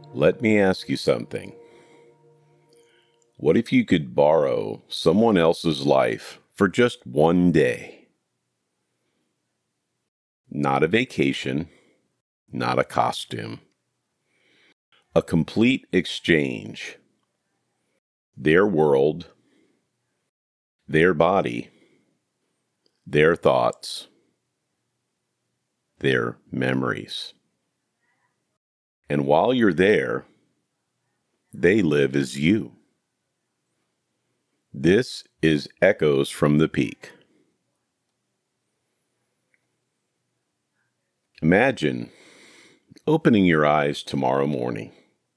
Let me ask you something. What if you could borrow someone else's life for just one day? Not a vacation, not a costume. A complete exchange. Their world, their body, their thoughts, their memories. And while you're there, they live as you. This is Echoes from the Peak. Imagine opening your eyes tomorrow morning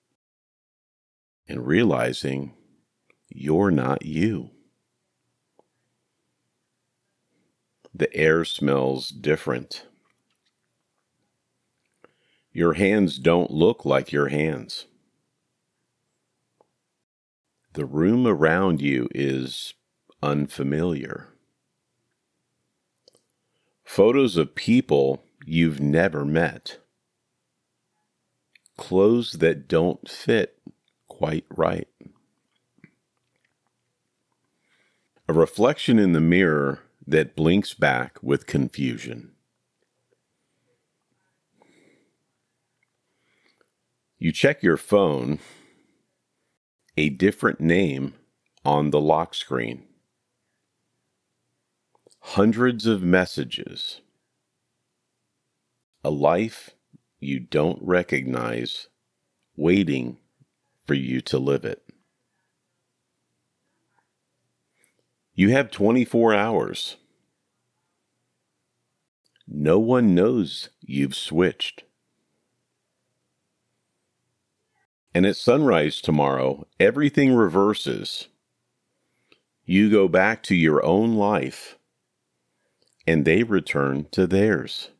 and realizing you're not you. The air smells different. Your hands don't look like your hands. The room around you is unfamiliar. Photos of people you've never met. Clothes that don't fit quite right. A reflection in the mirror that blinks back with confusion. You check your phone, a different name on the lock screen. Hundreds of messages. A life you don't recognize waiting for you to live it. You have 24 hours. No one knows you've switched. And at sunrise tomorrow, everything reverses. You go back to your own life, and they return to theirs.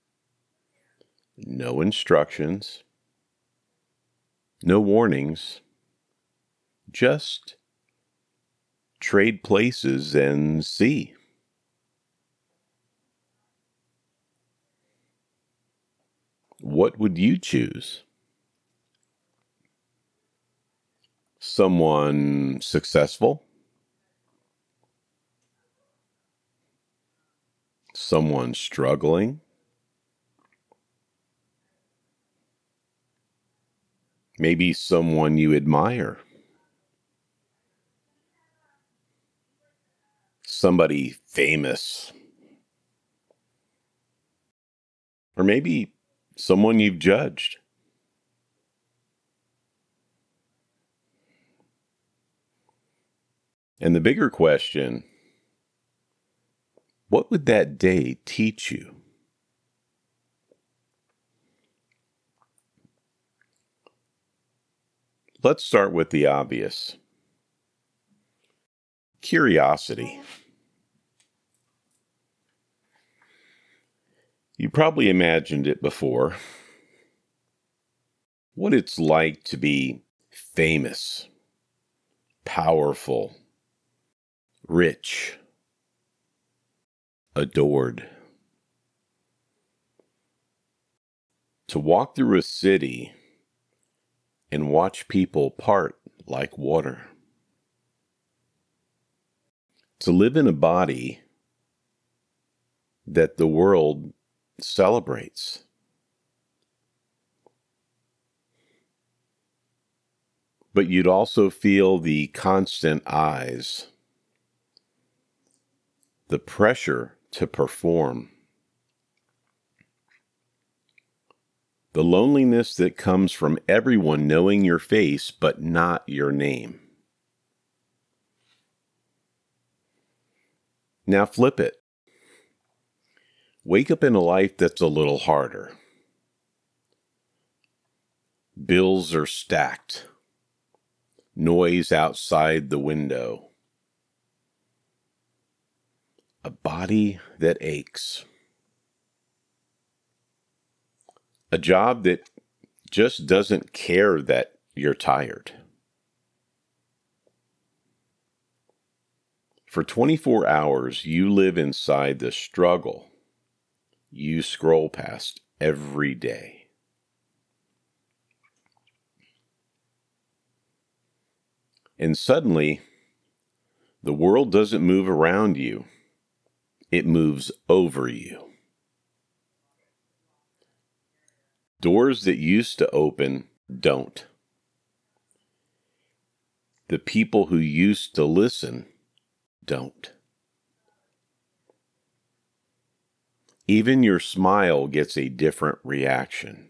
No instructions, no warnings, just trade places and see. What would you choose? Someone successful? Someone struggling? Maybe someone you admire? Somebody famous? Or maybe someone you've judged? And the bigger question, what would that day teach you? Let's start with the obvious. Curiosity. You probably imagined it before. What it's like to be famous, powerful, rich, adored. To walk through a city and watch people part like water. To live in a body that the world celebrates. But you'd also feel the constant eyes, the pressure to perform, the loneliness that comes from everyone knowing your face but not your name. Now flip it. Wake up in a life that's a little harder. Bills are stacked. Noise outside the window. A body that aches. A job that just doesn't care that you're tired. For 24 hours, you live inside the struggle you scroll past every day. And suddenly, the world doesn't move around you. It moves over you. Doors that used to open don't. The people who used to listen don't. Even your smile gets a different reaction.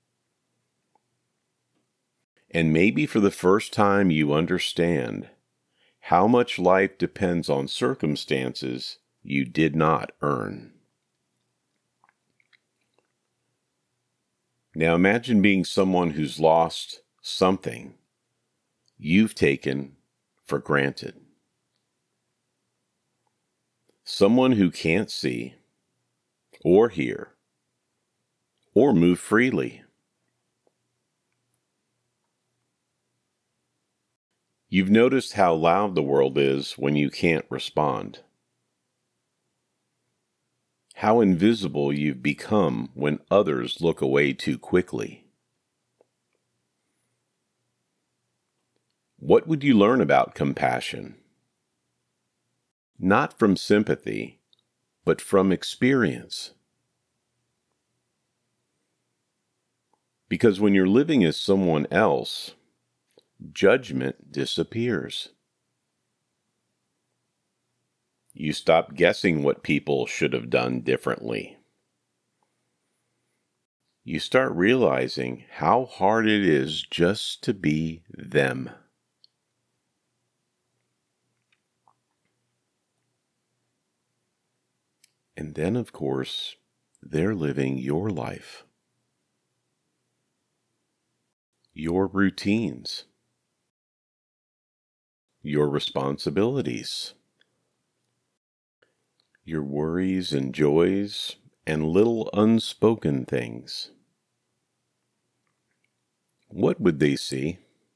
And maybe for the first time you understand how much life depends on circumstances you did not earn. Now imagine being someone who's lost something you've taken for granted. Someone who can't see, or hear, or move freely. You've noticed how loud the world is when you can't respond. How invisible you've become when others look away too quickly. What would you learn about compassion? Not from sympathy, but from experience. Because when you're living as someone else, judgment disappears. You stop guessing what people should have done differently. You start realizing how hard it is just to be them. And then, of course, they're living your life. Your routines. Your responsibilities. Your worries and joys and little unspoken things. What would they see?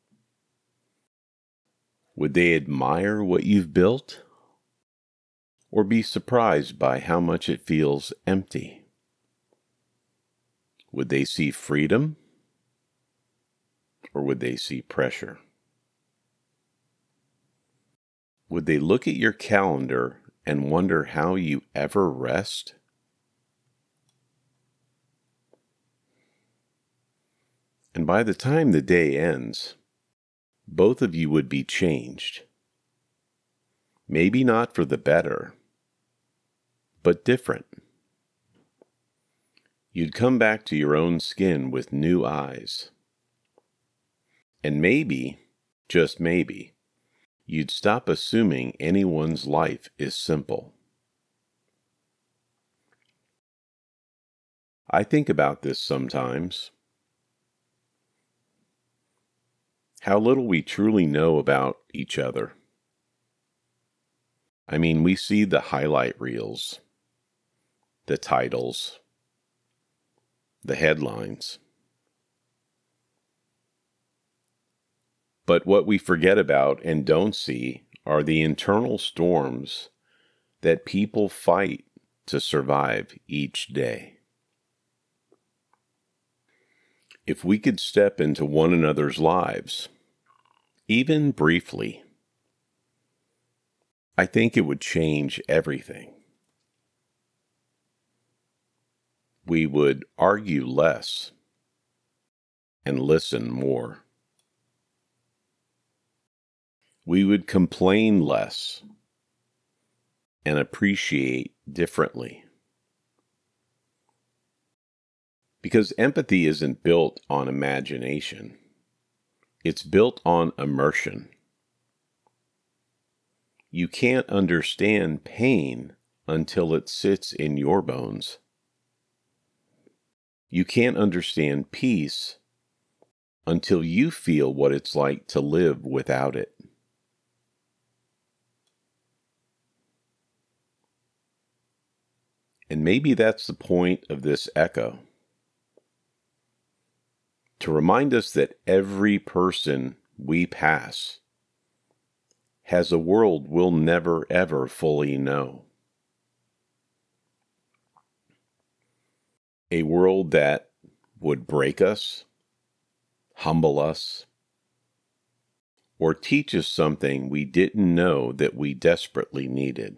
Would they admire what you've built? Or be surprised by how much it feels empty? Would they see freedom? Or would they see pressure? Would they look at your calendar and wonder how you ever rest? And by the time the day ends, both of you would be changed. Maybe not for the better, but different. You'd come back to your own skin with new eyes. And maybe, just maybe, you'd stop assuming anyone's life is simple. I think about this sometimes. How little we truly know about each other. I mean, we see the highlight reels, the titles, the headlines. But what we forget about and don't see are the internal storms that people fight to survive each day. If we could step into one another's lives, even briefly, I think it would change everything. We would argue less and listen more. We would complain less and appreciate differently. Because empathy isn't built on imagination. It's built on immersion. You can't understand pain until it sits in your bones. You can't understand peace until you feel what it's like to live without it. And maybe that's the point of this echo. To remind us that every person we pass has a world we'll never ever fully know. A world that would break us, humble us, or teach us something we didn't know that we desperately needed.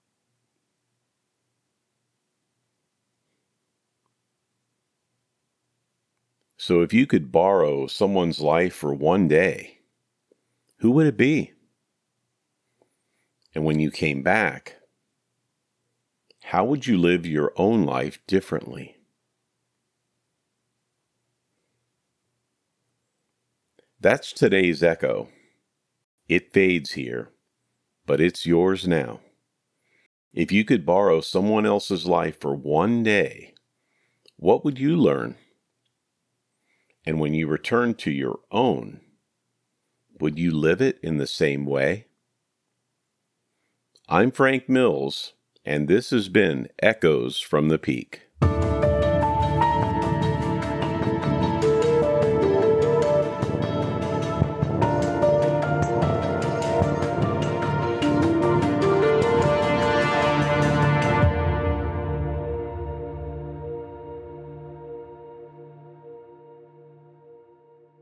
So if you could borrow someone's life for one day, who would it be? And when you came back, how would you live your own life differently? That's today's echo. It fades here, but it's yours now. If you could borrow someone else's life for one day, what would you learn? And when you return to your own, would you live it in the same way? I'm Frank Mills, and this has been Echoes from the Peak.